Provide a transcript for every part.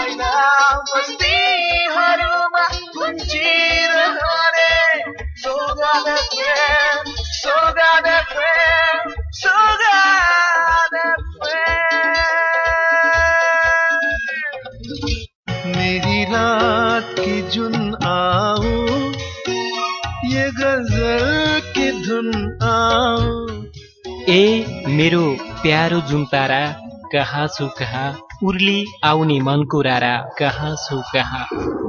छैन बस्तीहरूमा गुन्जिरहने सौगात प्रेम सौगात प्रेम सौगात प्रेम मेरी रात की जुन आओ ये गजल की धुन आओ ए मेरो प्यारो जुन तारा कहाँ छु कहाँ उर्ली आउने मनको रारा कहाँ छु कहाँ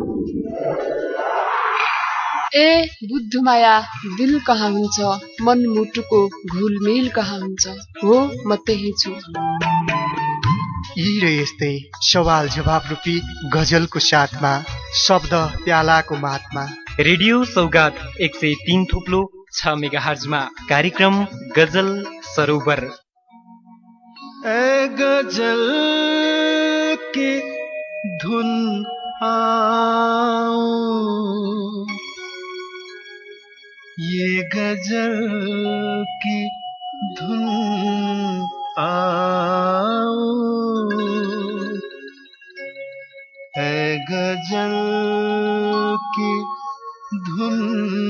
ए बुद्धमाया दिल कहाँ हुन्छ मन मुटुको घुलमेल कहाँ हुन्छ हो म त्यही छु यी र यस्तै सवाल जवाब रूपी गजलको साथमा शब्द प्यालाको मातमा रेडियो सौगात 103.6 मेगाहर्जमा कार्यक्रम गजल सरोवर ए गजल की धुन आओ ये गजल की धुन आओ ए गजल की धुन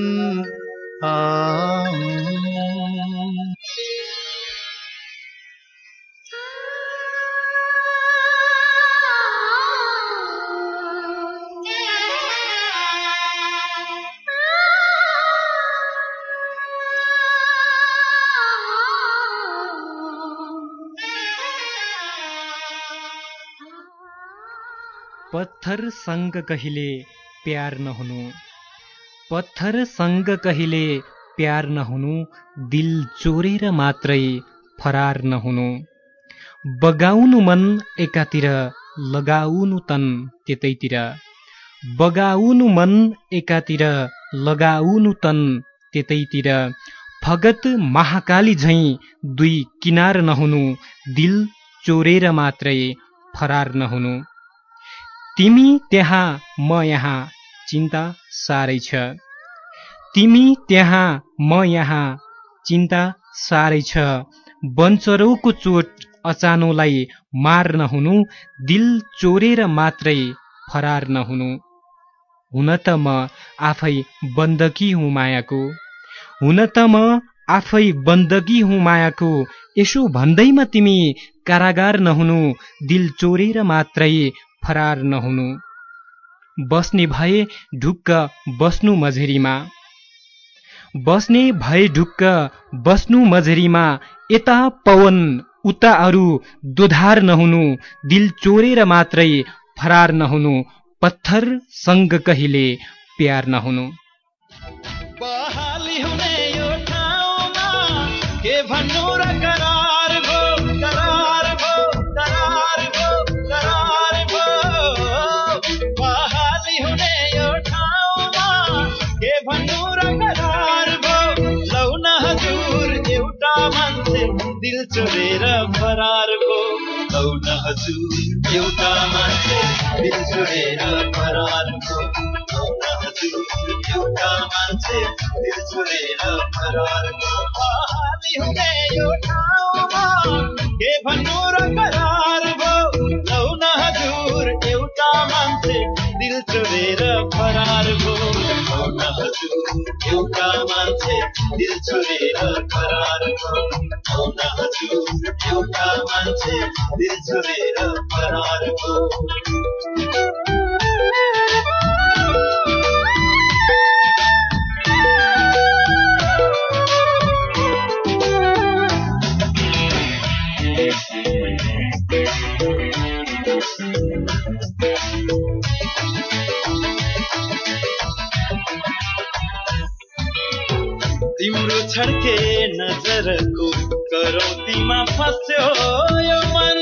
आओ पत्थरसँग कहिले प्यार नहुनु पत्थरसँग कहिले प्यार नहुनु दिल चोरेर मात्रै फरार नहुनु बगाउनु मन एकातिर लगाउनु तन त्यतैतिर बगाउनु मन एकातिर लगाउनु तन त्यतैतिर फगत महाकाली झैं दुई किनार नहुनु दिल चोरेर मात्रै फरार नहुनु तिमी त्यहाँ म यहाँ चिन्ता सारै छ तिमी त्यहाँ म यहाँ चिन्ता सारै छ बन्चरौको चोट अचानोलाई मार नहुनु दिल चोरेर मात्रै फरार नहुनु हुन त म आफै बन्दकी हुँ मायाको हुन त म आफै बन्दकी हुँ मायाको यसो भन्दैमा तिमी कारागार नहुनु दिल चोरेर मात्रै फरार नहुनु बस्ने भए ढुक्क बस्नु मझेरीमा बस्ने भए ढुक्क बस्नु मझेरीमा यता पवन उता अरू दोधार नहुनु दिल चोरेर मात्रै फरार नहुनु पत्थरसँग कहिले प्यार नहुनु बहाली हुने यो ठाउँमा के भन्नु र करार भो करार भो करार भो करार भो बहाली हुने यो ठाउँमा के भन्नु र करार भो लौ न हजुर एउटा मान्छे दिल चोरेर फरार भो लौ न हजुर एउटा मान्छे दिल चोरेर फरार भो लौ न हजुर एउटा मान्छे दिल चोरेर फरार भो बहाली हुने यो ठाउँमा के भन्नु र करार भो लौ न हजुर एउटा मान्छे दिल चोरेर फरार भो लौ न हजुर एउटा मान्छे दिल चोरेर फरार भो लौ न हजुर एउटा मान्छे दिल चोरेर फरार भो तिम्रो छड्के नजरको करौतीमा फस्यो यो मन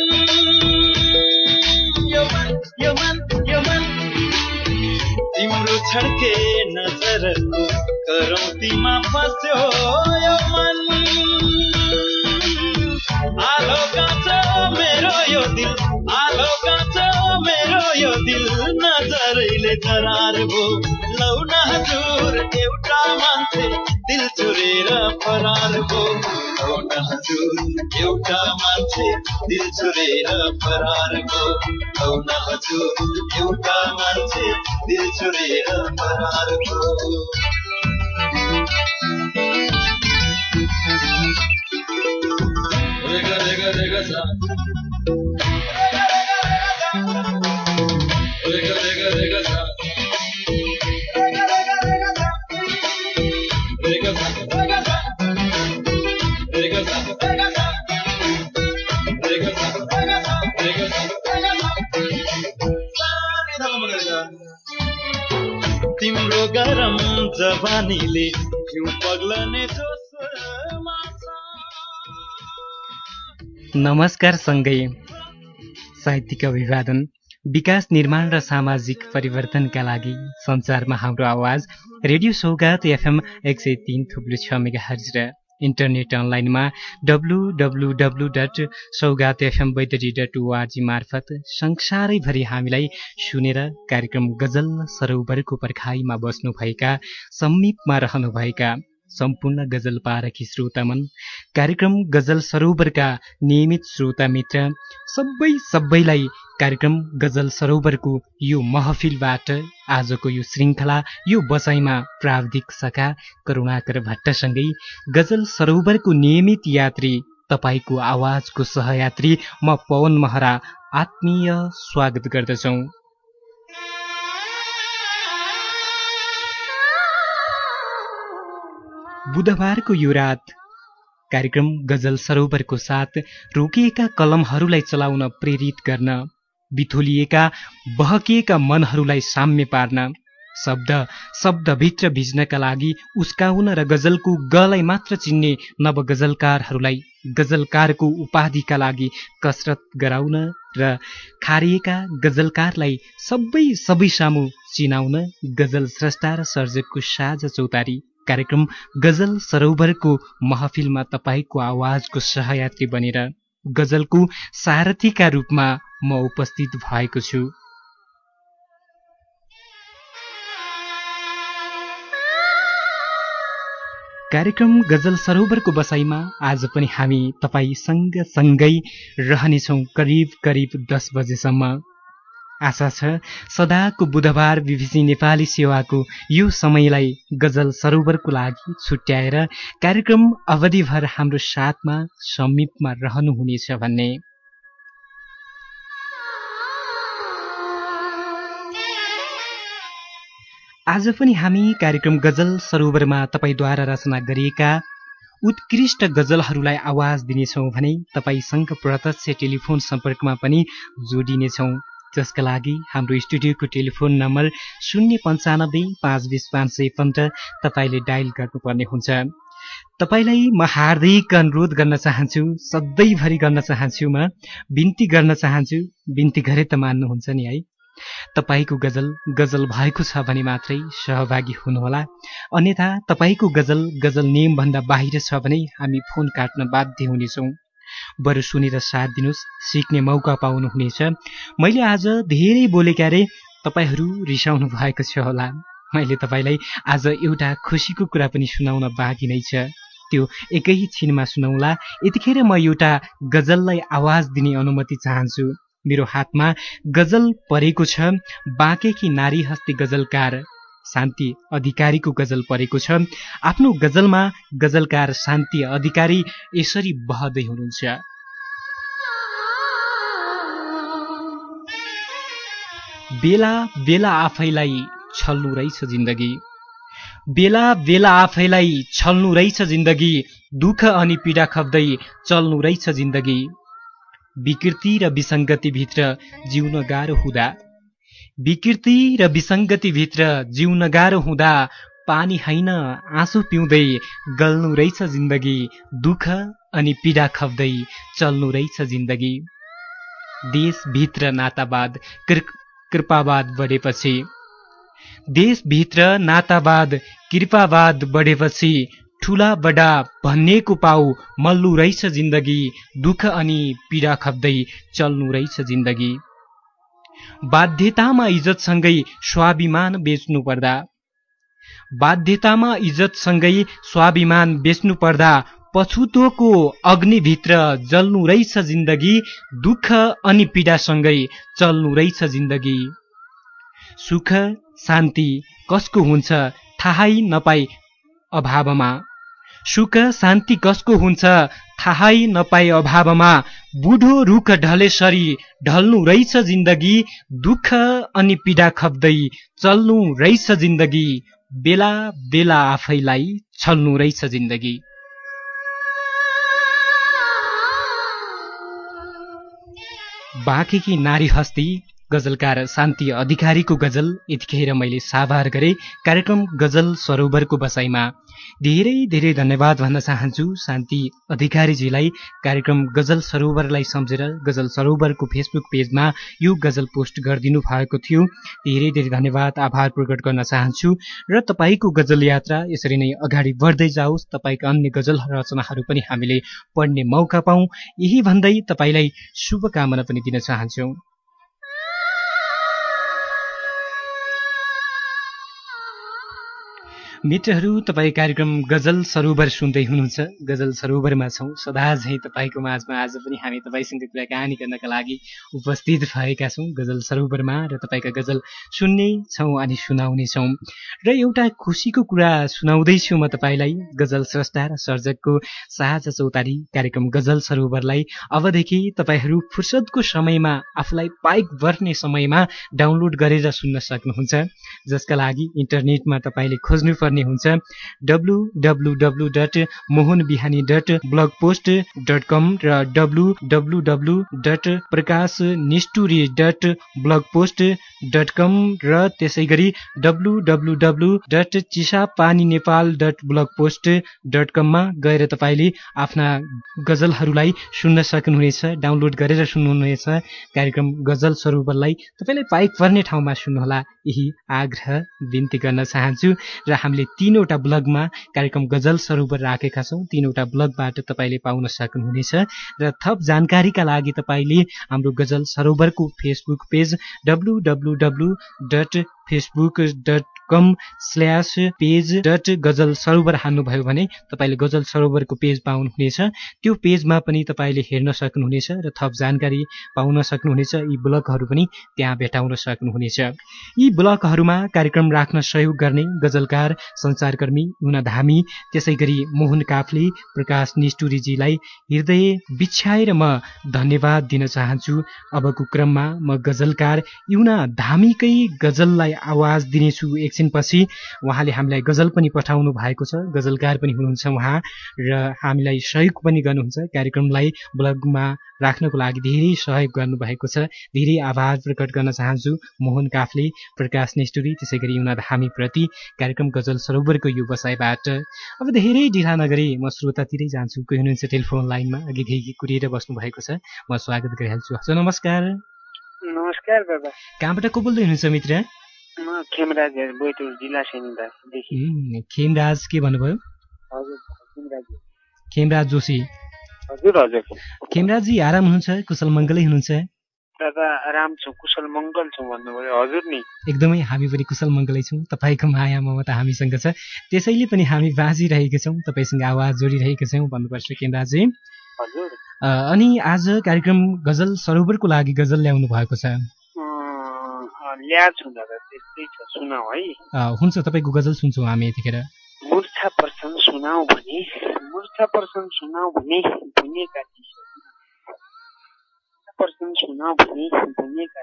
यो मन यो मन यो मन तिम्रो छड्के नजरको करौतीमा फस्यो यो मन आलो काँचो मेरो यो दिल आलो काँचो मेरो यो दिल नजरैले करार भो लौ न हजुर एउटा मान्छे दिल चोरेर फरार भो लौन हजुर एउटा मान्छे दिल छोडेर फरार भो लौन हजुर एउटा मान्छे दिल छोडेर फरार भो रेगा रेगा रेगा सा रेगा रेगा रेगा सा रेगा सा रेगा सा रेगा सा रेगा सा रेगा सा रेगा सा तिम्रो गरम जवानीले क्यों पग्लने जोसमा नमस्कार सँगै साहित्यिक अभिवादन विकास निर्माण र सामाजिक परिवर्तनका लागि संसारमा हाम्रो आवाज रेडियो सौगात एफएम 103.6 मेगाहर्ज र इन्टरनेट अनलाइनमा www.saugatfm.org मार्फत संसारैभरि हामीलाई सुनेर कार्यक्रम गजल सरोवरको पर्खाइमा बस्नुभएका समीपमा रहनुभएका सम्पूर्ण गजल पारखी श्रोतामन कार्यक्रम गजल सरोवरका नियमित श्रोता मित्र सबैलाई कार्यक्रम गजल सरोवरको यो महफिलबाट आजको यो श्रृङ्खला यो बसाइमा प्राविधिक सखा करुणाकर भट्टसँगै गजल सरोवरको नियमित यात्री तपाईको आवाजको सहयात्री म पवन महरा आत्मीय स्वागत गर्दछौं। बुधबारको यो रात कार्यक्रम गजल सरोवरको साथ रोकिएका कलमहरूलाई चलाउन प्रेरित गर्न बिथोलिएका बहकिएका मनहरूलाई साम्य पार्न शब्दभित्र भिज्नका लागि उस्काउन र गजलको गलाई मात्र चिन्ने नवगजलकारहरूलाई गजलकारको उपाधिका लागि कसरत गराउन र खारिएका गजलकारलाई सबै सामु चिनाउन गजल स्रष्टा र सर्जकको साझा चौतारी कार्यक्रम गजल सरोवरको महफिलमा तपाईको आवाजको सहयात्री बनेर गजलको सारथीका रूपमा म उपस्थित भएको छु। कार्यक्रम गजल सरोवरको बसाइमा आज पनि हामी तपाई सँगै रहनेछौं करिब 10 बजेसम्म। आशा छ सदाको बुधबार बीबीसी नेपाली सेवाको यो समयलाई गजल सरोवरको लागि छुट्याएर कार्यक्रम अवधिभर हाम्रो साथमा समीपमा रहनुहुनेछ भन्ने। आज पनि हामी कार्यक्रम गजल सरोवरमा तपाईद्वारा रचना गरिएका उत्कृष्ट गजलहरूलाई आवाज दिनेछौं भने तपाईसँग प्रत्यक्ष टेलिफोन सम्पर्कमा पनि जोडिनेछौं, जसका लागि हाम्रो स्टुडियोको टेलिफोन नम्बर 095 तपाईले डायल गर्नुपर्ने हुन्छ। तपाईलाई म हार्दिक अनुरोध गर्न चाहन्छु, सधैँभरि गर्न चाहन्छु, म बिन्ती गर्न चाहन्छु, बिन्ती गरे त मान्नुहुन्छ नि है। तपाईको गजल भएको छ भने मात्रै सहभागी हुनुहोला, अन्यथा तपाईको गजल नियम भन्दा बाहिर छ भने हामी फोन काट्न बाध्य हुनेछौं। बरु सुनेर साथ दिनुस्, सिक्ने मौका पाउनुहुनेछ। मैले आज धेरै बोले क्यारे तपाईहरू रिसाउनु भएको छ होला। मैले तपाईलाई आज एउटा खुसीको कुरा पनि सुनाउन बाँकी नै छ, त्यो एकै छिनमा सुनाउला। यतिखेर म एउटा गजललाई आवाज दिने अनुमति चाहन्छु। मेरो हातमा गजल परेको छ, बाँकेकी नारी हस्ती गजलकार शान्ति अधिकारीको गजल परेको छ। आफ्नो गजलमा गजलकार शान्ति अधिकारी यसरी बहदै हुनुहुन्छ। बेला बेला आफैलाई छल्नु रहेछ जिन्दगी, बेला बेला आफैलाई छल्नु रहेछ जिन्दगी, दुःख अनि पीडा खप्दै चल्नु रहेछ जिन्दगी। विकृति र विसङ्गति भित्र जिउन गाह्रो हुँदा, विकृति र विसङ्गति भित्र जिउन गाह्रो हुँदा, पानी हैन आँसु पिउँदै गल्नु रहेछ जिन्दगी, दुःख अनि पीडा खप्दै चल्नु रहेछ जिन्दगी। देशभित्र नातावाद कृपावाद बढेपछि, देशभित्र नातावाद कृपावाद बढेपछि, ठुला बडा भन्नेको पाउ मल्नु रहेछ जिन्दगी, दुःख अनि पीडा खप्दै चल्नु रहेछ जिन्दगी। बाध्यतामा इज्जतसँगै स्वाभिमान बेच्नु पर्दा, बाध्यतामा इज्जतसँगै स्वाभिमान बेच्नु पर्दा पछुतोको अग्निभित्र जल्नु रहेछ जिन्दगी, दुःख अनि पीडासँगै चल्नु रहेछ जिन्दगी। सुख शान्ति कसको हुन्छ थाहै नपाई अभावमा, सुख शान्ति कसको हुन्छ थाहै नपाई अभावमा, बुढो रुख ढलेसरी ढल्नु रहेछ जिन्दगी, दुःख अनि पीडा खप्दै चल्नु रहेछ जिन्दगी, बेला बेला आफैलाई छल्नु रहेछ जिन्दगी। बाँकेकी नारी हस्ती गजलकार शान्ति अधिकारीको गजल यतिखेर मैले साभार गरे कार्यक्रम गजल सरोवरको बसाइमा। धेरै धेरै धन्यवाद भन्न चाहन्छु शान्ति अधिकारीजीलाई। कार्यक्रम गजल सरोवरलाई सम्झेर गजल सरोवरको फेसबुक पेजमा यो गजल पोस्ट गरिदिनु भएको थियो। धेरै धेरै धन्यवाद, आभार प्रकट गर्न चाहन्छु र तपाईँको गजल यात्रा यसरी नै अगाडि बढ्दै जाओस्। तपाईँका अन्य गजल रचनाहरू पनि हामीले पढ्ने मौका पाऊँ, यही भन्दै तपाईँलाई शुभकामना पनि दिन चाहन्छौँ। मित्रहरू, तपाईँ कार्यक्रम गजल सरोवर सुन्दै हुनुहुन्छ। गजल सरोवरमा छौँ, सदा झैँ तपाईँको माझमा आज पनि हामी तपाईँसँग कुराकानी गर्नका लागि उपस्थित भएका छौँ गजल सरोवरमा र तपाईँका गजल सुन्ने छौँ अनि सुनाउने छौँ। र एउटा खुसीको कुरा सुनाउँदैछु म तपाईँलाई। गजल स्रष्टा र सर्जकको साझा चौतारी कार्यक्रम गजल सरोवरलाई अबदेखि तपाईँहरू फुर्सदको समयमा आफूलाई पाइक भर्ने समयमा डाउनलोड गरेर सुन्न सक्नुहुन्छ, जसका लागि इन्टरनेटमा तपाईँले खोज्नुपर्ने हुन्छ www.mohanbihani.blogpost.com र www.prakashnisturi.blogpost.com र त्यसै गरी www.chisapaninepal.blogpost.com मा गएर तपाईँले आफ्ना गजलहरूलाई सुन्न सक्नुहुनेछ, डाउनलोड गरेर सुन्नुहुनेछ। कार्यक्रम गजल सरोवरलाई तपाईँलाई पाइक पर्ने ठाउँमा सुन्नुहोला, यही आग्रह बिन्ती गर्न चाहन्छु। र हामीले 3वटा ब्लगमा कार्यक्रम गजल सरोवर राखेका छौँ, 3वटा ब्लगबाट तपाईँले पाउन सक्नुहुनेछ। र थप जानकारीका लागि तपाईँले हाम्रो गजल सरोवरको फेसबुक पेज www.facebook.com/page.गजल सरोवर हान्नुभयो भने तपाईँले गजल सरोवरको पेज पाउनुहुनेछ। त्यो पेजमा पनि तपाईँले हेर्न सक्नुहुनेछ र थप जानकारी पाउन सक्नुहुनेछ। यी ब्लगहरू पनि त्यहाँ भेटाउन सक्नुहुनेछ। यी ब्लगहरूमा कार्यक्रम राख्न सहयोग गर्ने गजलकार सञ्चारकर्मी युना धामी, त्यसै गरी मोहन काफ्ले, प्रकाश निष्ठुरीजीलाई हृदय बिछ्याएर म धन्यवाद दिन चाहन्छु। अबको क्रममा म गजलकार युना धामीकै गजललाई आवाज दिनेछु एकछिनपछि। उहाँले हामीलाई गजल पनि पठाउनु भएको छ, गजलकार पनि हुनुहुन्छ उहाँ, र हामीलाई सहयोग पनि गर्नुहुन्छ। कार्यक्रमलाई ब्लगमा राख्नको लागि धेरै सहयोग गर्नुभएको छ। धेरै आभार प्रकट गर्न चाहन्छु मोहन काफ्ले, प्रकाश निष्ठुरी, त्यसै गरी युना धामी प्रति कार्यक्रम गजल सरोवरको यो बसाइबाट। अब धेरै ढिला नगरी म श्रोतातिरै जान्छु। कोही हुनुहुन्छ टेलिफोन लाइनमा, अघि कुरिएर बस्नु भएको छ, म स्वागत गरिहाल्छु। हजुर नमस्कार। नमस्कार बाबा। कहाँबाट को बोल्दै हुनुहुन्छ मित्र? म खेमराज बोइतुर जिल्ला सैनिकदेखि। खेमराज के भन्नुभयो? हजुर खेमराज। खेमराज जोशी। हजुर हजुर। खेमराजजी आराम हुनुहुन्छ, कुशल मङ्गलै हुनुहुन्छ? दादा आराम छु, कुशल मङ्गल छु भन्नुभयो। हजुर नि एकदमै हामी पनि कुशल मङ्गलै छौँ। तपाईँको माया ममता हामीसँग छ, त्यसैले पनि हामी बाँचिरहेका छौँ, तपाईँसँग आवाज जोडिरहेका छौँ भन्नुपर्छ खेमराजजी। हजुर। अनि आज कार्यक्रम गजल सरोवरको लागि गजल ल्याउनु भएको छ? ल्याछु दादा, त्यस्तै छ, सुनाऊ है। हुन्छ, तपाईँको गजल सुन्छौँ हामी यतिखेर। मूर्छा पर्छन् सुनाऊ भने, मूर्छा पर्छन् सुनाऊ भने भुनेका पर्छन् सुनाऊ भने भुनेका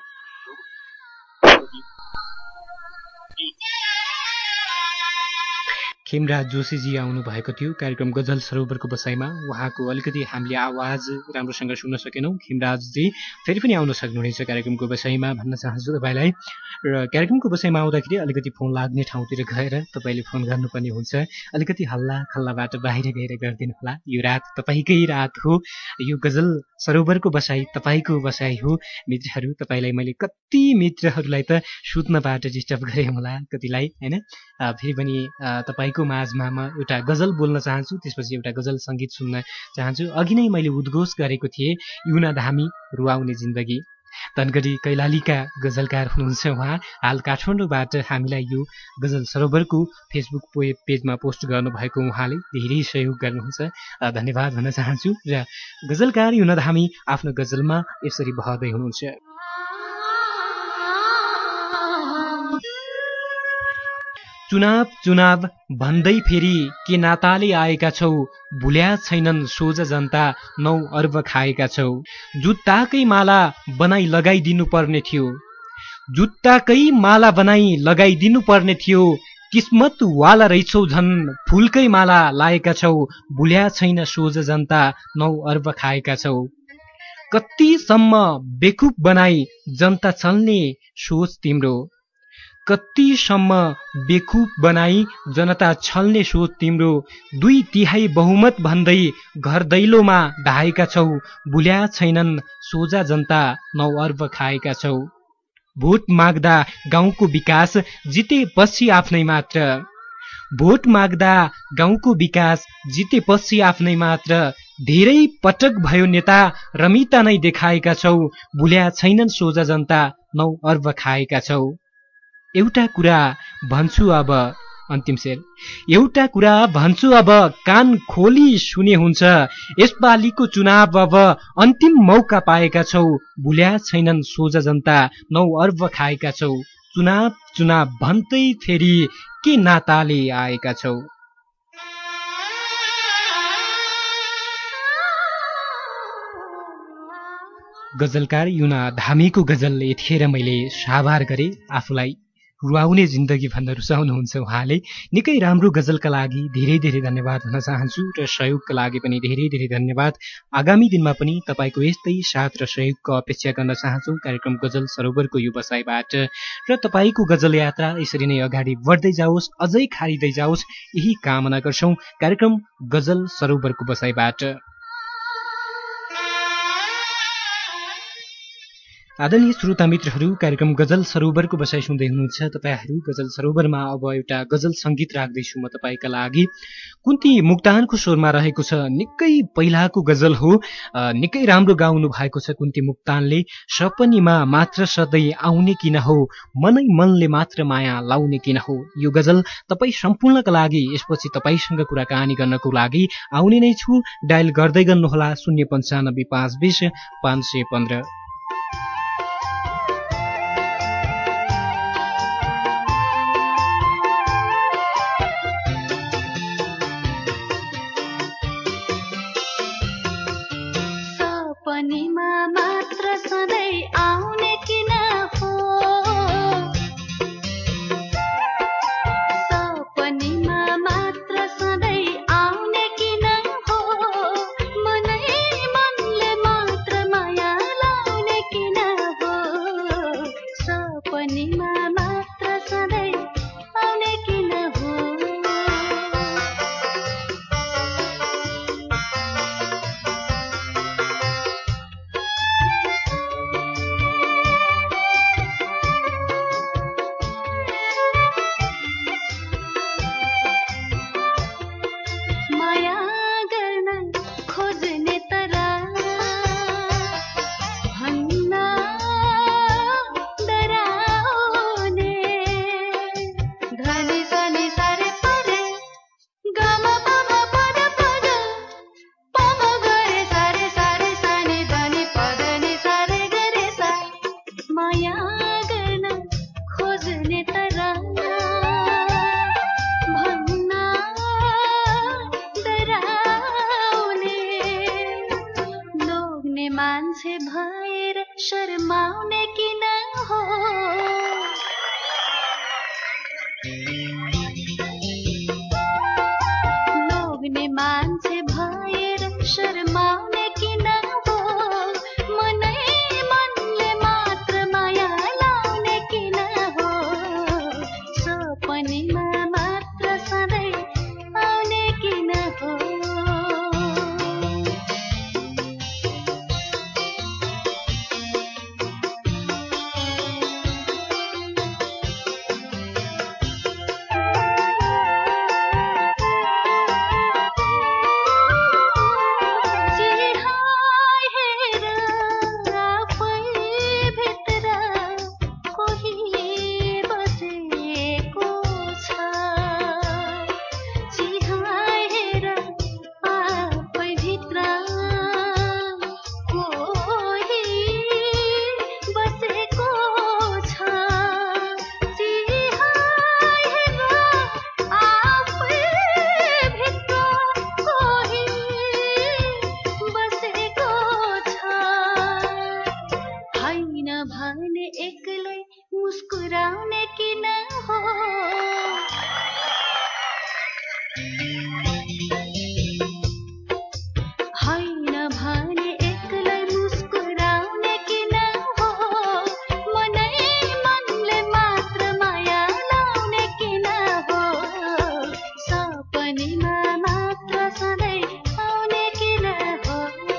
खेमराज जोशीजी आउनु भएको थियो कार्यक्रम गजल सरोवरको बसाइमा। उहाँको अलिकति हामीले आवाज राम्रोसँग सुन्न सकेनौँ। खेमराजजी फेरि पनि आउन सक्नुहुनेछ कार्यक्रमको बसाइमा भन्न चाहन्छु तपाईँलाई। र कार्यक्रमको बसाइमा आउँदाखेरि अलिकति फोन लाग्ने ठाउँतिर गएर तपाईँले फोन गर्नुपर्ने हुन्छ। अलिकति हल्ला खल्लाबाट बाहिर गएर गरिदिनु होला। यो रात तपाईँकै रात हो, यो गजल सरोवरको बसाइ तपाईँको बसाइ हो। मित्रहरू, तपाईँलाई मैले कति मित्रहरूलाई त सुत्नबाट डिस्टर्ब गरेँ होला, कतिलाई होइन। फेरि पनि तपाईँको माझमा म एउटा गजल बोल्न चाहन्छु, त्यसपछि एउटा गजल सङ्गीत सुन्न चाहन्छु। अघि नै मैले उद्घोष गरेको थिएँ, युना धामी रुवाउने जिन्दगी। धनगढी कैलालीका गजलकार हुनुहुन्छ उहाँ। हाल काठमाडौँबाट हामीलाई यो गजल सरोवरको फेसबुक पेजमा पोस्ट गर्नुभएको उहाँले धेरै सहयोग गर्नुहुन्छ, धन्यवाद भन्न चाहन्छु। र गजलकार युना धामी आफ्नो गजलमा यसरी बहँदै हुनुहुन्छ। चुनाव चुनाव भन्दै फेरि के नाताले आएका छौ, भुल्या छैनन् सोझ जनता 9 अर्ब खाएका छौ। जुत्ताकै माला बनाई लगाइदिनु पर्ने थियो, जुत्ताकै माला बनाई लगाइदिनु पर्ने थियो। किस्मत वाला रहिछौ झन् फुलकै माला लाएका छौ, भुल्या छैन सोझ जनता 9 अर्ब खाएका छौ। कतिसम्म बेकुफ बनाई जनता चल्ने सोच तिम्रो, कतिसम्म बेकुफ बनाई जनता छल्ने सोच तिम्रो। 2/3 बहुमत भन्दै घर दैलोमा ढाएका छौ, भुल्या छैनन् सोझा जनता 9 अर्ब खाएका छौ। भोट माग्दा गाउँको विकास जितेपछि आफ्नै मात्र, भोट माग्दा गाउँको विकास जितेपछि आफ्नै मात्र। धेरै पटक भयो नेता रमिता नै देखाएका छौ, भुल्या छैनन् सोझा जनता 9 अर्ब खाएका छौ। एउटा कुरा भन्छु अब, अन्तिम शेर, एउटा कुरा भन्छु अब कान खोली सुने हुन्छ। यसपालिको चुनाव अब अन्तिम मौका पाएका छौ, भुल्या छैनन् सोझा जनता 9 अर्ब खाएका छौ। चुनाव चुनाव भन्दै फेरि के नाताले आएका छौ। गजलकार युना धामीको गजलले यतिखेर मैले साभार गरे। आफूलाई रुवाउने जिन्दगी भन्न रुचाउनुहुन्छ उहाँले। निकै राम्रो गजलका लागि धेरै धेरै धन्यवाद भन्न चाहन्छु र सहयोगका लागि पनि धेरै धेरै धन्यवाद। आगामी दिनमा पनि तपाईँको यस्तै साथ र सहयोगको अपेक्षा गर्न चाहन्छौँ कार्यक्रम गजल सरोवरको यो बसाइबाट। र तपाईँको गजल यात्रा यसरी नै अगाडि बढ्दै जाओस्, अझै खारिँदै जाओस्, यही कामना गर्छौँ कार्यक्रम गजल सरोवरको बसाइबाट। आदरणीय श्रोता मित्रहरू, कार्यक्रम गजल सरोवरको बसाइ सुन्दै हुनुहुन्छ तपाईँहरू। गजल सरोवरमा अब एउटा गजल सङ्गीत राख्दैछु म तपाईँका लागि। कुन्ती मुक्तानको स्वरमा रहेको छ, निकै पहिलाको गजल हो, निकै राम्रो गाउनु भएको छ कुन्ती मुक्तानले। सपनीमा मात्र सधैँ आउने किन हो, मनै मनले मात्र माया लाउने किन हो। यो गजल तपाईँ सम्पूर्णका लागि यसपछि तपाईँसँग कुराकानी गर्नको लागि आउने नै छु। डायल गर्दै गर्नुहोला 095 520 515। मान्छे भएर शर्माउने किन हो, लोग्ने मान्छे भएर शर्माउने किन हो, मनै मनले मात्र माया लाउने किन हो, सपनीमा मात्र सधैँ आउने किन हो। होइन भने एक्लै मुस्कुराउने किन हो मनै मनले मात्र माया लाउने किन हो सपनीमा मात्र सधैँ आउने किन हो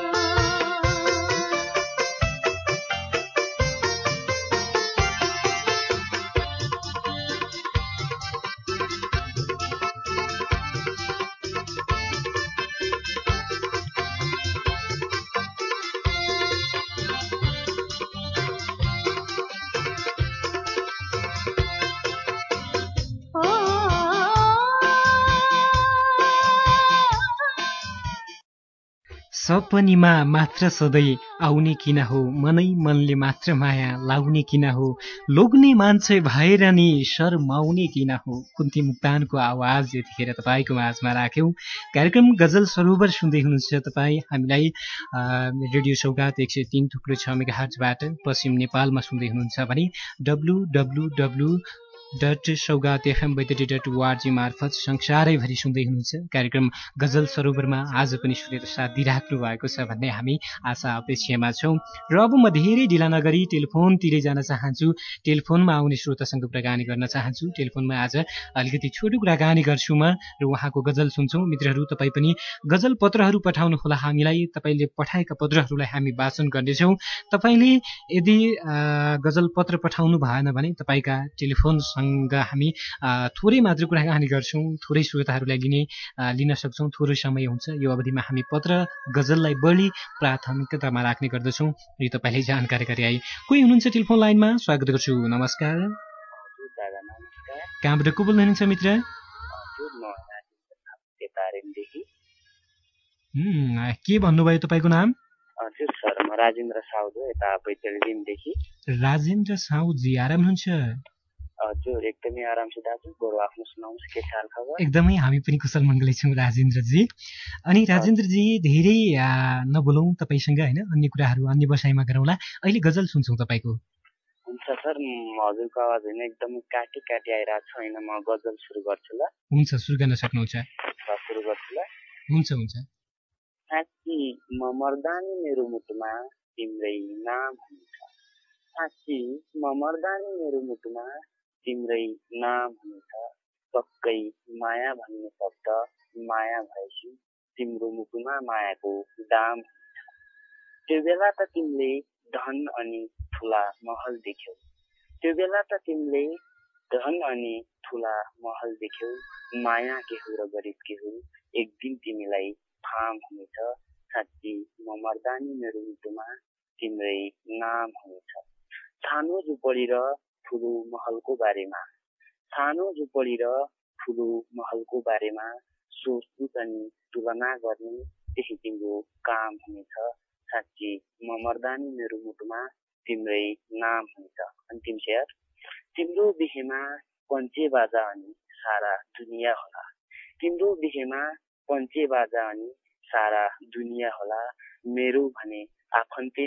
सपनीमा मात्र सधैँ आउने किन हो मनै मनले मात्र माया लाउने किन हो लोग्ने मान्छे भएर नि शर्माउने किन हो कुन्ती मुक्तानको आवाज यतिखेर तपाईँको माझमा राख्यौँ। कार्यक्रम गजल सरोवर सुन्दै हुनुहुन्छ तपाईँ। हामीलाई रेडियो सौगात 103.6 मेगाहर्जबाट पश्चिम नेपालमा सुन्दै हुनुहुन्छ भने www.saugatfm.org मार्फत संसारैभरि सुन्दै हुनुहुन्छ। कार्यक्रम गजल सरोवरमा आज पनि सुनेर साथ दिइराख्नु भएको छ भन्ने हामी आशा अपेक्षामा छौँ। र अब म धेरै ढिला नगरी टेलिफोनतिरै जान चाहन्छु। टेलिफोनमा आउने श्रोतासँग कुराकानी गर्न चाहन्छु। टेलिफोनमा आज अलिकति छोटो कुराकानी गर्छु म र उहाँको गजल सुन्छौँ। मित्रहरू तपाईँ पनि गजल पत्रहरू पठाउनुहोला हामीलाई। तपाईँले पठाएका पत्रहरूलाई हामी वाचन गर्नेछौँ। तपाईँले यदि गजल पत्र पठाउनु भएन भने तपाईँका टेलिफोनसँग हामी थोरै मात्र कुराकानी गर्छौँ। थोरै श्रोताहरूलाई लिन सक्छौँ। थोरै समय हुन्छ। यो अवधिमा हामी पत्र गजललाई बढी प्राथमिकतामा राख्ने गर्दछौँ। यो तपाईँले जानकारी गराए। कोही हुनुहुन्छ टेलिफोन लाइनमा? स्वागत गर्छु। नमस्कार। कहाँबाट को बोल्नुहुन्छ मित्र? के भन्नुभयो तपाईँको नाम? हजुर सर, म राजेन्द्र साउद हो, यता बैतडीदेखि। राजेन्द्र साउदजी, आराम हुनुहुन्छ? हजुर, एकदमै आराम छ दाजु। बरु आफ्नो सुनाउनुहोस्, के हाल खबर? एकदमै हामी पनि कुशल मङ्गलै छौँ राजेन्द्रजी। अनि राजेन्द्रजी धेरै नबोलौँ तपाईँसँग होइन, अन्य कुराहरू अन्य बसाइमा गरौँला। अहिले गजल सुन्छौँ तपाईँको। हुन्छ सर, हजुरको आवाज होइन एकदमै काटी काटी आइरहेको छ होइन। म गजल सुरु गर्छु ल। हुन्छ, सुरु गर्न सक्नुहुन्छ। सुरु गर्छु ल। हुन्छ हुन्छ। साँच्ची म मर्दा नि मेरो मुटुमा तिम्रै नाम हुन्छ। साँच्ची म मर्दा नि मेरो मुटुमा तिम्रै नाम हुन्छ। पक्कै माया भन्ने शब्द माया भएपछि तिम्रो मुटुमा मायाको दाम हुन्छ। त्यो बेला त तिमीले धन अनि ठुला महल देख्यौ। त्यो बेला त तिमीले धन अनि ठुला महल देख्यौ। माया के हो र गरिब के हो एक दिन तिमीलाई थाम हुनेछ। साँच्ची म मर्दा नि मेरो मुटुमा तिम्रै नाम हुनेछ। सानो झुपडी र ठुलो महलको बारेमा, सानो झुपडी र ठुलो महलको बारेमा सोचबुझ अनि तुलना गर्ने त्यही तिम्रो काम हुनेछ। साँच्ची म मर्दा नि मेरो मुटुमा तिम्रै नाम हुनेछ। अन्तिम शेर, तिम्रो बिहेमा पञ्चे बाजा अनि सारा दुनियाँ होला। तिम्रो बिहेमा पञ्चे बाजा अनि सारा दुनियाँ होला। मेरो भने आफन्ते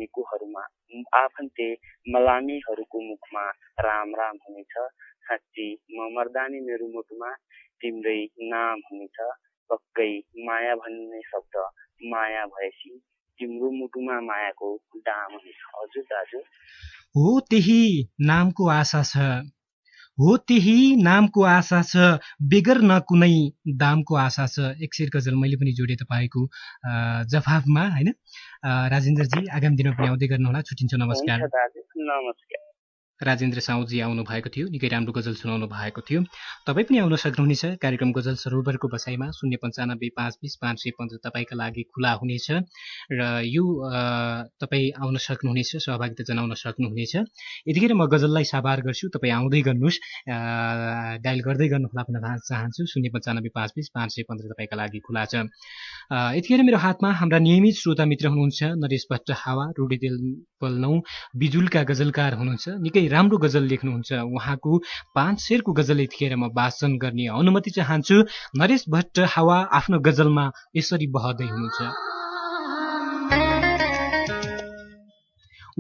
मलामीहरूको मुखमा राम राम हुनेछ। साँच्ची म मर्दा नि मेरो मुटुमा तिम्रै नाम हुनेछ। पक्कै माया भन्ने शब्द माया भएपछि तिम्रो मुटुमा मायाको दाम हुनेछ। हजुर दाजु, हो त्यही नामको आशा छ, हो त्यही नामको आशा छ, बेगर न कुनै दामको आशा छ। एक शेर गजल मैले पनि जोडेँ तपाईँको जवाफमा होइन। राजेन्द्रजी आगामी दिनमा पनि आउँदै गर्नुहोला। छुट्टिन्छ, नमस्कार। नमस्कार। राजेन्द्र साउजी आउनु भएको थियो, निकै राम्रो गजल सुनाउनु भएको थियो। तपाईँ पनि आउन सक्नुहुनेछ कार्यक्रम गजल सरोवरको बसाइमा। 095-520-515 तपाईँका लागि खुला हुनेछ र यो तपाईँ आउन सक्नुहुनेछ, सहभागिता जनाउन सक्नुहुनेछ। यतिखेर म गजललाई साबार गर्छु, तपाईँ आउँदै गर्नुहोस्, डायल गर्दै गर्नुहोला भन्न चाहन्छु। 095-520-515 तपाईँका लागि खुला छ। यतिखेर मेरो हातमा हाम्रा नियमित श्रोता मित्र हुनुहुन्छ नरेश भट्ट हावा, रुडेदेल पल्नौ बिजुलका गजलकार हुनुहुन्छ। निकै राम्रो गजल लेख्नुहुन्छ। उहाँको 5 शेरको गजल यतिखेर म वाचन गर्ने अनुमति चाहन्छु। नरेश भट्ट हावा आफ्नो गजलमा यसरी बहदै हुनुहुन्छ।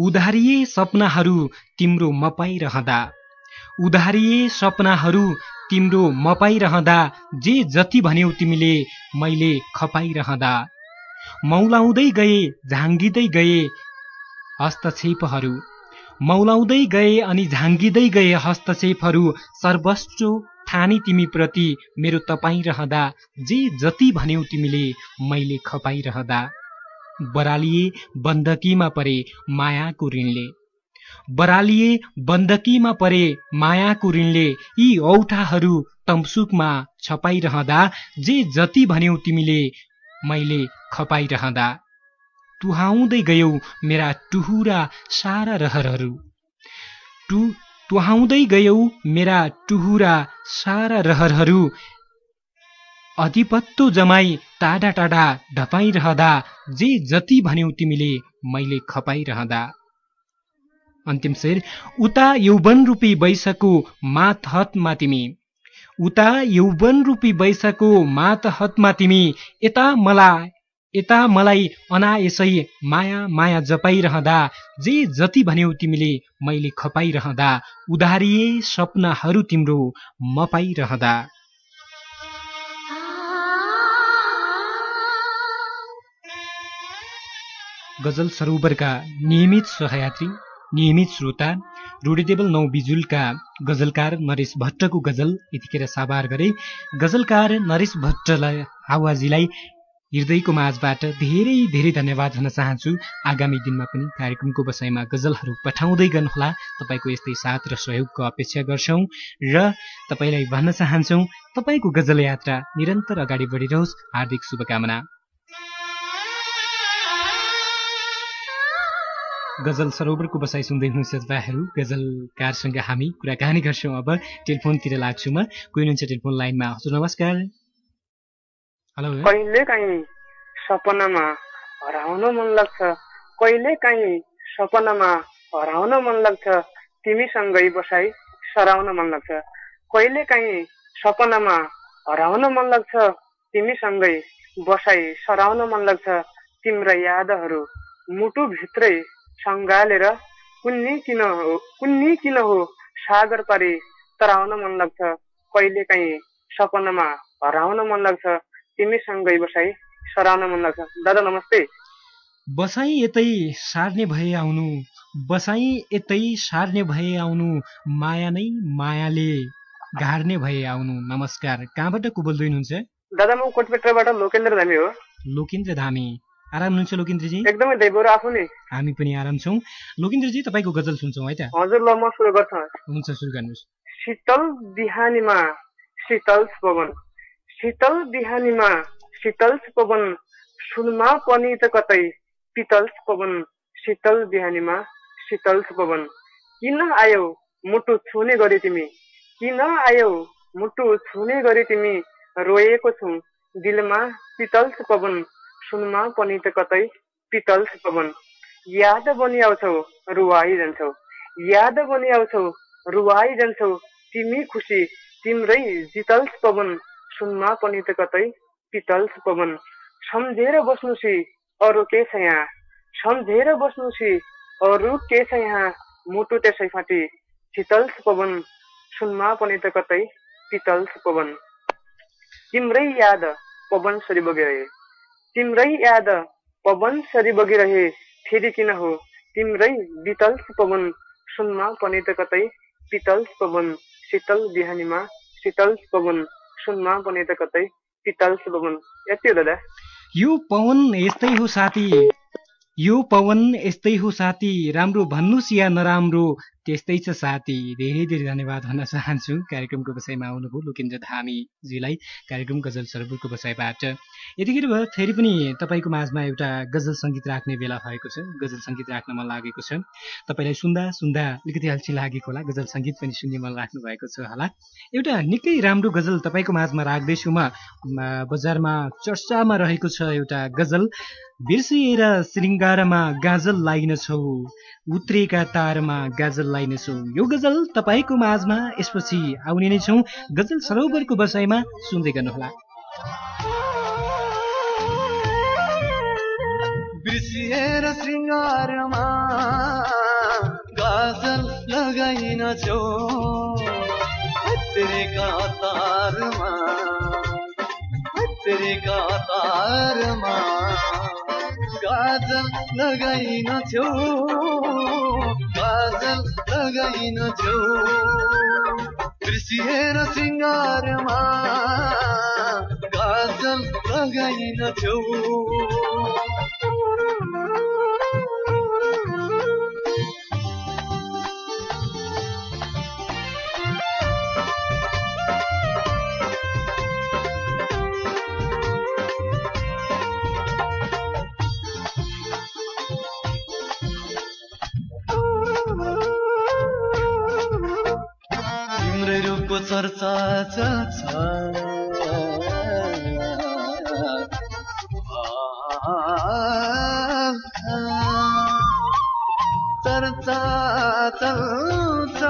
उधारिए सपनाहरू तिम्रो मपाइरहँदा, उधारिए सपनाहरू तिम्रो म पाइरहँदा, जे जति भन्यौ तिमीले मैले खपाइरहँदा। मौलाउँदै गए झाङ्गिँदै गए हस्तक्षेपहरू, मौलाउँदै गए अनि झाङ्गिँदै गए हस्तक्षेपहरू। सर्वस्व ठानी तिमीप्रति मेरो तपाईरहँदा, जे जति भन्यौ तिमीले मैले खपाइरहँदा। बरालिए बन्दकीमा परे मायाको ऋणले, बरालिए बन्दकीमा परे मायाको ऋणले। यी औठाहरू तम्सुकमा छपाइरहँदा, जे जति भन्यौ तिमीले मैले खपाइरहँदा। तुहाउँदै गयौ मेरा टुहुरा सारा रहरहरू, तुहाउँदै गयौ मेरा टुहुरा सारा रहरहरू। अधिपत्तो जमाई टाढा टाढा ढपाइरहँदा, जे जति भन्यौ तिमीले मैले खपाइरहँदा। अन्तिम शेर। उता यौवन रूपी वैशको मातहतमा तिमी, उता यौवन रूपी वैशको मातहतमा तिमी। यता मलाई अनायसै माया माया जपाइरहँदा, जे जति भन्यौ तिमीले मैले खपाइरहँदा। उधारिए सपनाहरू तिम्रो म पाइरहँदा। गजल सरोवरका नियमित सहयात्री, नियमित श्रोता, रोडेटेबल 9 बिजुलका गजलकार नरेश भट्टको गजल यतिखेर साबार गरे। गजलकार नरेश भट्टलाई आवाजीलाई हृदयको माझबाट धेरै धेरै धन्यवाद भन्न चाहन्छु। आगामी दिनमा पनि कार्यक्रमको बसाइमा गजलहरू पठाउँदै गर्नुहोला। तपाईँको यस्तै साथ र सहयोगको अपेक्षा गर्छौं र तपाईँलाई भन्न चाहन्छौं तपाईँको गजल यात्रा निरन्तर अगाडि बढिरहोस्। हार्दिक शुभकामना। गजल सरोवरको बसाइ सुन्दै हुनुहुन्छ तपाईँहरू। गजलकारसँग हामी कुराकानी गर्छौं। अब टेलिफोनतिर लाग्छु म। कोही हुनुहुन्छ टेलिफोन लाइनमा। हजुर नमस्कार। हेलो। कहिले काहीँ सपनामा हराउन मन लाग्छ, कहिले काहीँ सपनामा हराउन मन लाग्छ, तिमीसँगै बसाई सराउन मन लाग्छ। कहिले काहीँ सपनामा हराउन मन लाग्छ, तिमीसँगै बसाई सराउन मन लाग्छ। तिम्रा यादहरू मुटु भित्रै सँगालेर कुन्नी किन हो सागर पारी तराउन मन लाग्छ। कहिले काहीँ सपनामा हराउन मन लाग्छ, तिमीसँगै बसाई सराउन मन लाग्छ। दादा नमस्ते। बसाई यतै सार्ने भए आउनु, बसाई यतै सार्ने भए आउनु, माया नै मायाले गाड्ने भए आउनु। नमस्कार। कहाँबाट को बोल्दै हुनुहुन्छ? दादा म कोटपेट्राबाट लोकेन्द्र धामी हो। लोकेन्द्र धामी। आराम हुनुहुन्छ लोकेन्द्रजी? एकदमै दैवरो आफू नि। हामी पनि आराम छौं। लोकेन्द्रजी तपाईँको गजल सुन्छौं है त? हजुर ल म सुरु गर्छु। हुन्छ सुरु गर्नुहोस्। शीतल बिहानीमा शीतल पवन, शीतल बिहानीमा शीतल पवन, सुनमा पनि त कतै पितल पवन। शीतल बिहानीमा शीतल पवन, किन आयौ मुटु छुने गरी तिमी, किन आयौ मुटु छुने गरी तिमी। रोएको छु दिलमा पितल पवन, सुनमा पनि त कतै पितल पवन। याद बनि आउँछौ रुवाई जान्छौ, याद बनि आउँछौ रुवाई जान्छौ, तिमी खुसी तिम्रै जितल पवन, सुनमा पनि त कतै पितल पवन। सम्झेर बस्नुसी अरू के छ यहाँ, सम्झेर बस्नुसी अरू के छ यहाँ, मुटु त्यसै फाटी शीतल पवन, सुनमा पनि त कतै पितल पवन। तिम्रै याद पवन सरी बगिरहे, तिम्रै याद पवन सरी बगिरहे, फेरि किन हो तिम्रै बितल पवन, सुनमा पनि त कतै पितल पवन। शीतल बिहानीमा शीतल पवन, सुनमा पनि त कतै पितल पवन। यति हो दादा। यो पवन यस्तै हो साथी, यो पवन यस्तै हो साथी, राम्रो भन्नुस् या नराम्रो त्यस्तै छ साथी। धेरै धेरै धन्यवाद भन्न चाहन्छु। कार्यक्रमको बसाइमा आउनुभयो लोकेन्द्र धामीजीलाई, कार्यक्रम गजल सरोवरको बसाइबाट। यतिखेर भयो फेरि पनि तपाईँको माझमा एउटा गजल सङ्गीत राख्ने बेला भएको छ। गजल सङ्गीत राख्न मन लागेको छ। तपाईँलाई सुन्दा सुन्दा अलिकति अल्छी लागेको होला, गजल सङ्गीत पनि सुन्ने मन लाग्नु भएको छ होला। एउटा निकै राम्रो गजल तपाईँको माझमा राख्दैछु म। बजारमा चर्चामा रहेको छ एउटा गजल। बिर्सिएर श्रृङ्गारमा गाजल लाइनछौ, उत्रेका तारमा गाजल लाइनछौ। यो गजल तपाईँको माझमा यसपछि आउने नै छौँ। गजल सरोवरको बसाइमा सुन्दै गर्नुहोला। बिर्सिएर श्रृङ्गारमा गाजल लगाइनछौ, तेरे कतारमा तेरे कतारमा काजल लगाइन छेउ काजल लगाइन छेउ बिर्सिएर सिंगारमा काजल लगाइन छेउ चर्चा चल्छ चर्चा चल्छ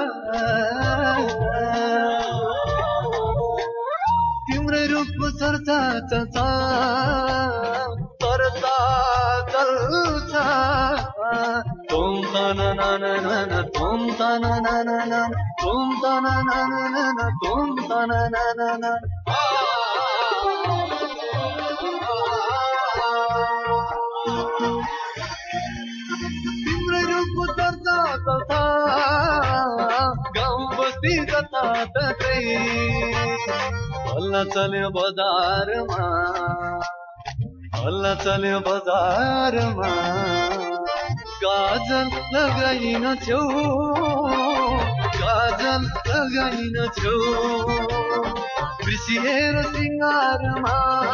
तिम्रै रूपको चर्चा चल्छ चर्चा चल्छ तुम तना नाना नाना तुम तना नाना नाना तुम तना नाना नाना तुम तना नाना नाना तिम्रै रूपको चर्चा चल्छ गाउँ बस्ती जताततै हल्ला चल्यो बजारमा हल्ला चल्यो बजारमा काजल लगाइन छेउ काजल लगाइन छेउ बिर्सिएर सिंगारमा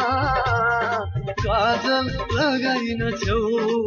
काजल लगाइन छेउ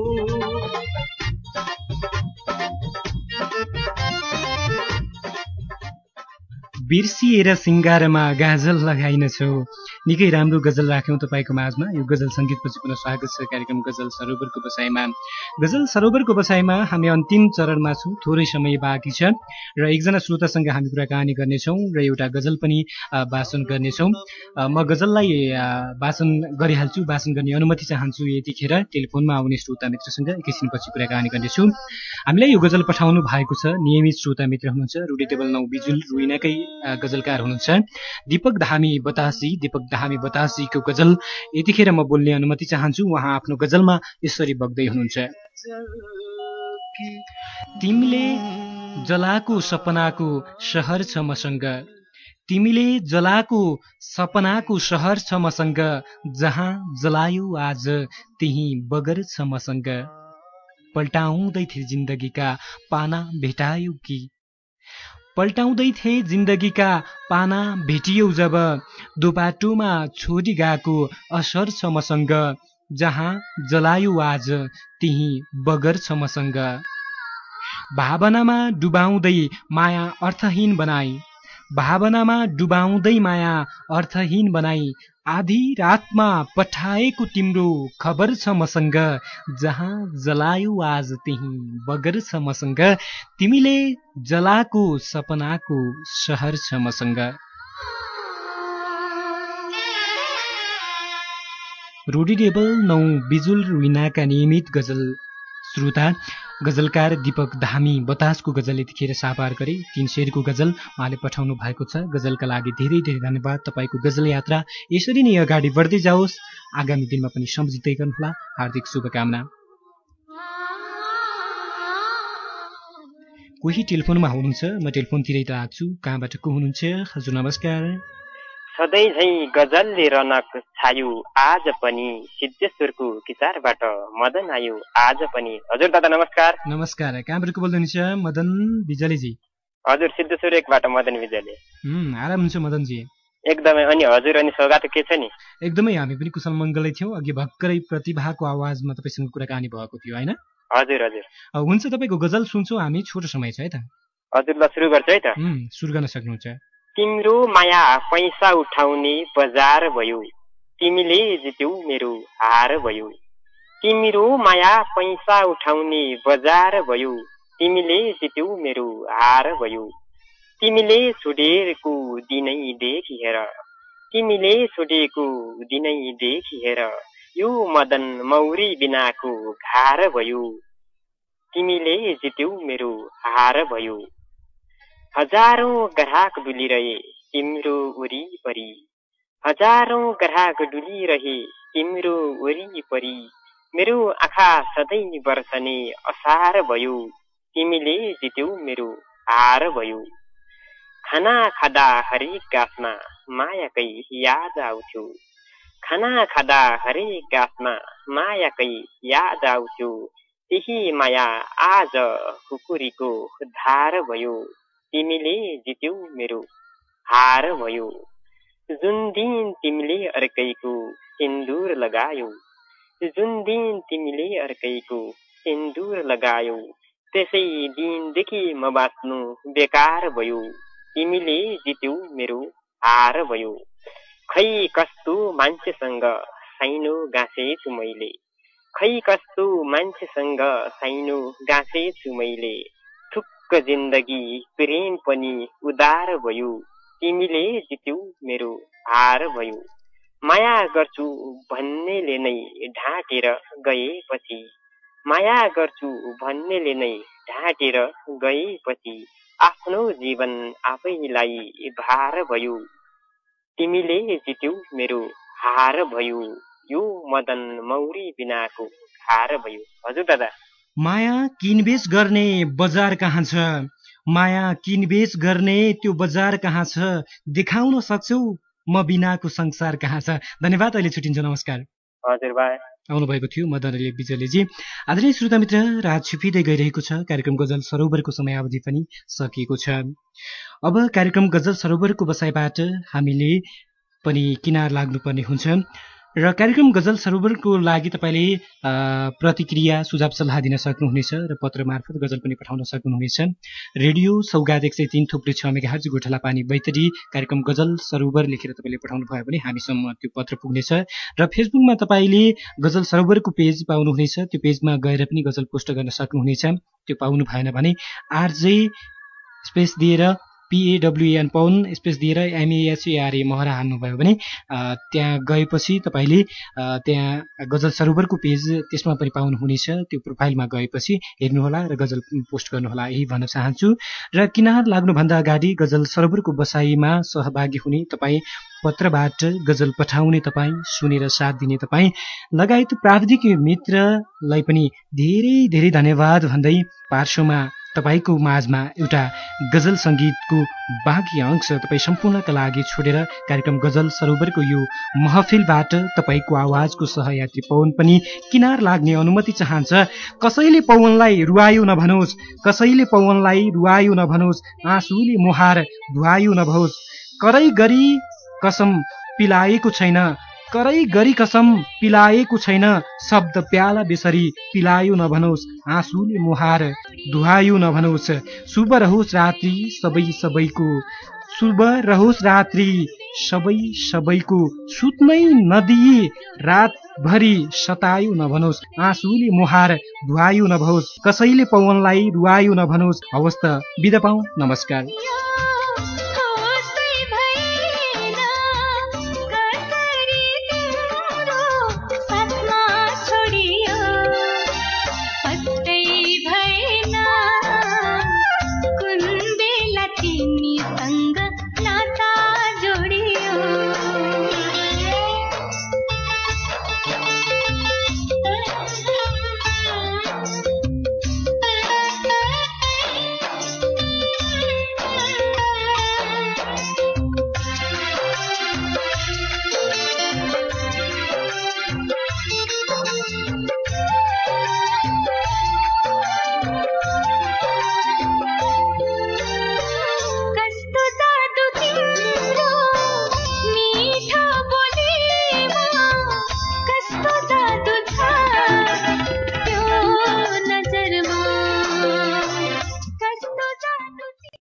बिर्सिएर सिंगारमा गाजल लगाइनछौ। निकै राम्रो गजल राख्यौँ तपाईँको माझमा। यो गजल सङ्गीतपछि पुनः स्वागत छ कार्यक्रम गजल सरोवरको बसाइमा। गजल सरोवरको बसाइमा हामी अन्तिम चरणमा छौँ, थोरै समय बाँकी छ र एकजना श्रोतासँग हामी कुराकानी गर्नेछौँ र एउटा गजल पनि वाचन गर्नेछौँ। म गजललाई वाचन गरिहाल्छु, वाचन गर्ने अनुमति चाहन्छु। यतिखेर टेलिफोनमा आउने श्रोता मित्रसँग एकैछिनपछि कुराकानी गर्नेछु। हामीलाई यो गजल पठाउनु भएको छ नियमित श्रोता मित्र हुनुहुन्छ, रुडी टेबल 9 बिजुल रुइनाकै गजलकार हुनुहुन्छ दीपक धामी बतासी। दीपक धामी बतासीको गजल यतिखेर म बोल्ने अनुमति चाहन्छु। उहाँ आफ्नो गजलमा यसरी बग्दै हुनुहुन्छ। तिमीले जलाको सपनाको सहर छ मसँग, तिमीले जलाको सपनाको सहर छ मसँग, जहाँ जलायो आज त्यही बगर छ मसँग। पल्टाउँदै थिए जिन्दगीका पाना भेटायो कि, पल्टाउँदै थिए जिन्दगीका पाना भेटियो जब, दोबाटोमा छोडी गएको असर छ मसँग, जहाँ जलायो आज त्यही बगर छ मसँग। भावनामा डुबाउँदै माया अर्थहीन बनाई, भावनामा डुबाउँदै माया अर्थहीन बनाई, आधी रातमा पठाएको तिम्रो खबर छ मसँग, जहाँ जलायो आज त्यही बगर छ मसँग। तिमीले जलाको सपनाको सहर छ मसँग। रोडी टेबल 9 बिजुल रुइनाका नियमित गजल श्रोता गजलकार दीपक धामी बतासको गजल यतिखेर सापार गरे। 3 शेरको गजल उहाँले पठाउनु भएको छ। गजलका लागि धेरै धेरै धन्यवाद। तपाईँको गजल यात्रा यसरी नै अगाडि बढ्दै जाओस्, आगामी दिनमा पनि सम्झिँदै गर्नुहोला। हार्दिक शुभकामना। कोही टेलिफोनमा हुनुहुन्छ, म टेलिफोनतिरै राख्छु। कहाँबाट को हुनुहुन्छ? हजुर नमस्कार। सधैँ झैँ गजलले रनक छायो आज पनि, सिद्धेश्वरको किचारबाट मदन आयो आज पनि। हजुर दादा नमस्कार। नमस्कार। कहाँबाट को बोल्दै हुनुहुन्छ? मदन विजलीजी। हजुर सिद्धेश्वर 1 बाट मदन विजली। आराम हुन्छ मदनजी? एकदमै। अनि हजुर अनि सौगात के छ नि? एकदमै, हामी पनि कुशल मङ्गलै थियौँ। अघि भर्खरै प्रतिभाको आवाजमा तपाईँसँग कुराकानी भएको थियो हैन? हजुर हजुर। हुन्छ, तपाईँको गजल सुन्छौँ हामी। छोटो समय छ है त? हजुर ल सुरु गर्छु है त। सुरु गर्न सक्नुहुन्छ। तिम्रो माया पैसा उठाउने बजार भयो, तिमीले जित्यौ मेरो हार भयो। तिम्रो माया पैसा उठाउने बजार भयो, तिमीले जित्यौ मेरो हार भयो। तिमीले छोडेको दिनै देखिहेर, तिमीले छोडेको दिनै देखिहेर, यो मदन मौरी बिनाको घार भयो। तिमीले जित्यौ मेरो हार भयो। हजारौं ग्राहक डुलिरहे तिम्रो वरिपरि, हजारौं ग्राहक डुलिरहे तिम्रो वरिपरि, मेरो आँखा सधैँ बर्सने असार भयो, तिमीले जित्यौ मेरो हार भयो। खाना खाँदा हरेक गाँसमा मायाकै याद आउँथ्यो, खाना खाँदा हरेक गाँसमा मायाकै याद आउँथ्यो, त्यही माया आज खुकुरीको धार भयो, तिमीले जित्यौ मेरो हार भयो। जुन दिन तिमीले अर्कैको सिन्दुर लगायौ, जुन दिन तिमीले अर्कैको सिन्दुर लगायौ, त्यसै दिनदेखि म बाँच्नु बेकार भयो, तिमीले जित्यौ मेरो हार भयो। खै कस्तो मान्छेसँग साइनो गाँसेछु मैले, खै कस्तो मान्छेसँग साइनो गाँसेछु मैले, थुक्क जिन्दगी प्रेम पनि उदार भयो, तिमीले जित्यौ मेरो हार भयो। माया गर्छु भन्नेले नै ढाँटेर गएपछि, माया गर्छु भन्नेले नै ढाँटेर गएपछि, आफ्नो जीवन आफैलाई भार भयो, तिमीले जित्यौ मेरो हार भयो। यो मदन मौरी बिनाको हार भयो। हजुर दादा। माया किनबेच गर्ने बजार कहाँ छ, माया किनबेच गर्ने त्यो बजार कहाँ छ, देखाउन सक्छौ म बिनाको संसार कहाँ छ। धन्यवाद, अहिले छुट्टिन्छ, नमस्कार। हजुर भाइ। आउनुभएको थियो मदन विजयलेजी। आदरणीय श्रोता मित्र, रात छिपिँदै गइरहेको छ, कार्यक्रम गजल सरोवरको समयावधि पनि सकिएको छ। अब कार्यक्रम गजल सरोवरको बसाइबाट हामीले पनि किनार लाग्नुपर्ने हुन्छ र कार्यक्रम गजल सरोवरको लागि तपाईँले प्रतिक्रिया सुझाव सल्लाह दिन सक्नुहुनेछ र पत्र मार्फत गजल पनि पठाउन सक्नुहुनेछ। रेडियो सौगात 103.6 मेगाहर्ज गोठाला पानी बैतडी कार्यक्रम गजल सरोवर लेखेर तपाईँले पठाउनु भयो भने हामीसम्म त्यो पत्र पुग्नेछ र फेसबुकमा तपाईँले गजल सरोवरको पेज पाउनुहुनेछ, त्यो पेजमा गएर पनि गजल पोस्ट गर्न सक्नुहुनेछ। त्यो पाउनु भएन भने आरजे स्पेस दिएर PAWN पौन स्पेस दिएर MASARA महरा हाल्नुभयो भने त्यहाँ गएपछि तपाईँले त्यहाँ गजल सरोवरको पेज त्यसमा पनि पाउनुहुनेछ। त्यो प्रोफाइलमा गएपछि हेर्नुहोला र गजल पोस्ट गर्नुहोला, यही भन्न चाहन्छु। र किनार लाग्नुभन्दा अगाडि गजल सरोवरको बसाइमा सहभागी हुने तपाईँ, पत्रबाट गजल पठाउने तपाईँ, सुनेर साथ दिने तपाईँ लगायत प्राविधिक मित्रलाई पनि धेरै धेरै धन्यवाद भन्दै पार्श्वमा तपाईँको माझमा एउटा गजल सङ्गीतको बाँकी अंश तपाईँ सम्पूर्णका लागि छोडेर कार्यक्रम गजल सरोवरको यो महफिलबाट तपाईँको आवाजको सहयात्री पवन पनि किनार लाग्ने अनुमति चाहन्छ। कसैले पवनलाई रुवायो नभनोस्, कसैले पवनलाई रुवायो नभनोस्, आँसुले मुहार धुवायो नभोस्, करै गरी कसम पिलाएको छैन, करै गरी कसम पिलाएको छैन, शब्द प्याला बेसरी पिलायो नभनोस्, आँसुले मुहार धुवायो नभनोस्। शुभ रहोस् रात्रि सबै सबैको, शुभ रहोस् रात्रि सबै सबैको, सुत्नै नदिए रातभरि सतायो नभनोस्, आँसुले मुहार धुवायो नभोस्, कसैले पवनलाई रुवायो नभनोस्। हवस् त बिदा पाऊँ, नमस्कार।